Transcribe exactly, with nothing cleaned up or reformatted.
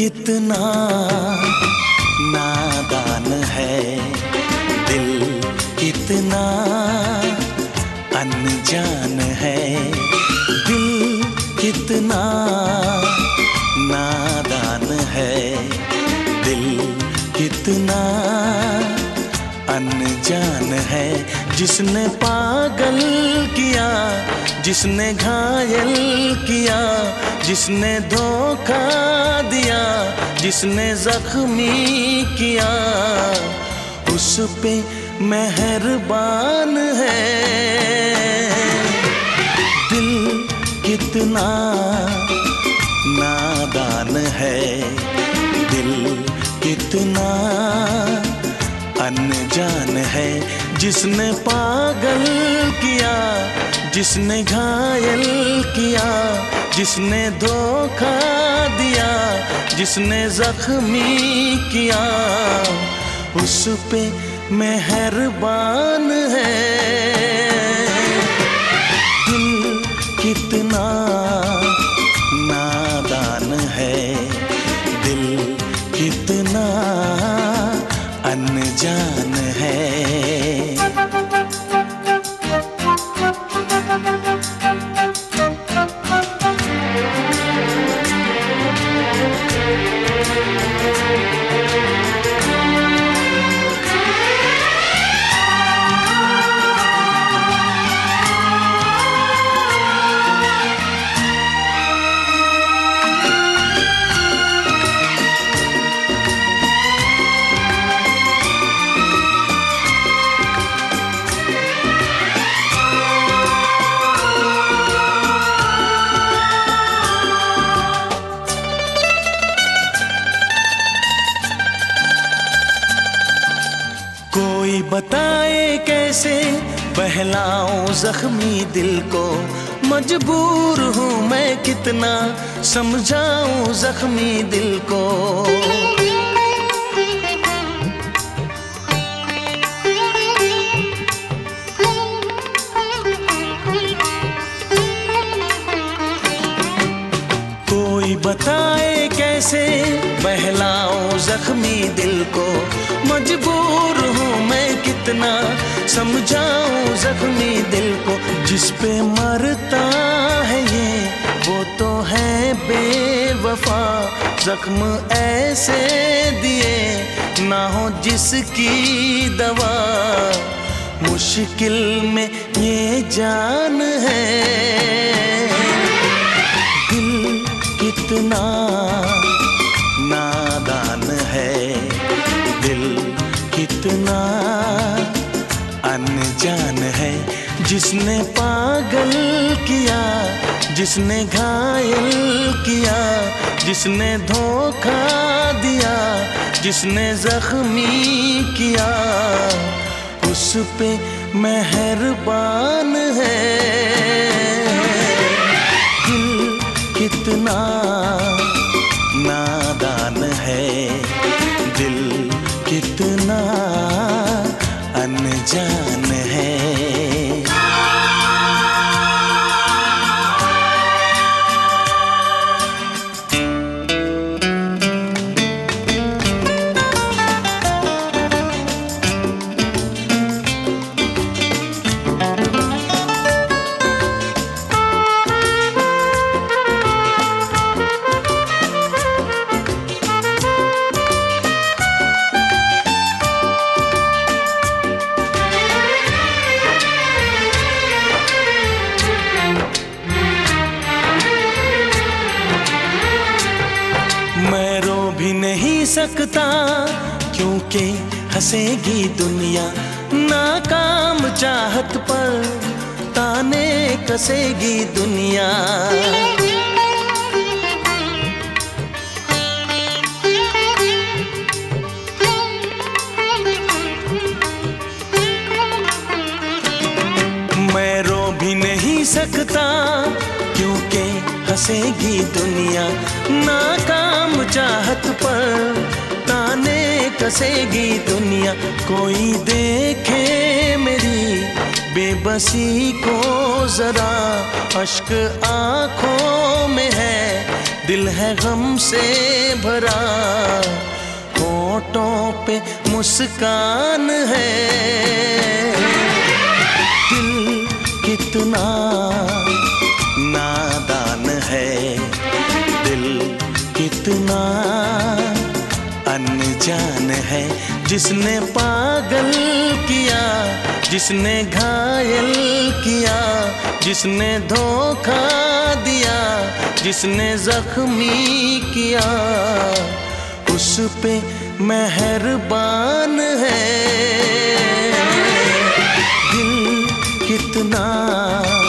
कितना नादान है, दिल कितना अनजान है, दिल कितना नादान है, दिल कितना अनजान है। जिसने पागल किया, जिसने घायल किया, जिसने धोखा दिया, जिसने जख्मी किया, उस पे मेहरबान है। दिल कितना नादान है, दिल कितना अनजान है। जिसने पागल किया, जिसने घायल किया, जिसने धोखा दिया, जिसने जख्मी किया, उस पे मेहरबान है। दिल कितना नादान है, दिल कितना अनजान है। कोई बताए कैसे बहलाऊं जख्मी दिल को, मजबूर हूँ मैं कितना समझाऊं जख्मी दिल को। कोई बताए कैसे बहलाऊं जख्मी दिल को, मजबूर हूँ मैं कितना समझाऊं जख्मी दिल को। जिस पे मरता है ये वो तो है बेवफा, जख्म ऐसे दिए ना हो जिसकी दवा, मुश्किल में ये जान है। दिल कितना नादान है, दिल कितना अनजान है। जिसने पागल किया, जिसने घायल किया, जिसने धोखा दिया, जिसने जख्मी किया, उस पे मेहरबान है। दिल कितना नादान है, दिल कितना अनजान है। मैं रो भी नहीं सकता क्योंकि हंसेगी दुनिया, नाकाम चाहत पर ताने कसेगी दुनिया। मैं रो भी नहीं सकता क्योंकि हंसेगी दुनिया, नाकाम चाहत पर ताने कसेगी दुनिया। कोई देखे मेरी बेबसी को जरा, अश्क आंखों में है दिल है गम से भरा, होठों पे मुस्कान है। दिल कितना नादान है, दिल कितना अनजान है। जिसने पागल किया, जिसने घायल किया, जिसने धोखा दिया, जिसने जख्मी किया, उस पे मेहरबान है। दिल कितना